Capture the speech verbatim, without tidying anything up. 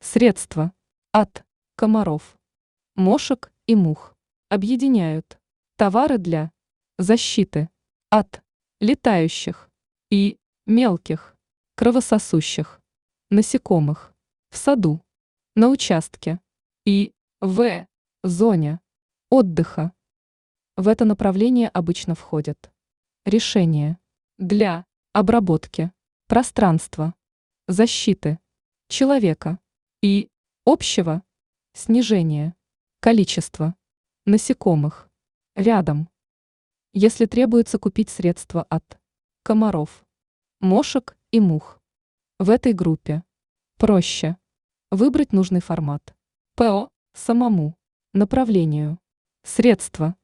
Средства от комаров, мошек и мух объединяют товары для защиты от летающих и мелких кровососущих насекомых в саду, на участке и в зоне отдыха. В это направление обычно входят решения для обработки пространства, защиты человека и общего снижения количества насекомых рядом. Если требуется купить средства от комаров, мошек и мух, в этой группе проще выбрать нужный формат по самому направлению. Средства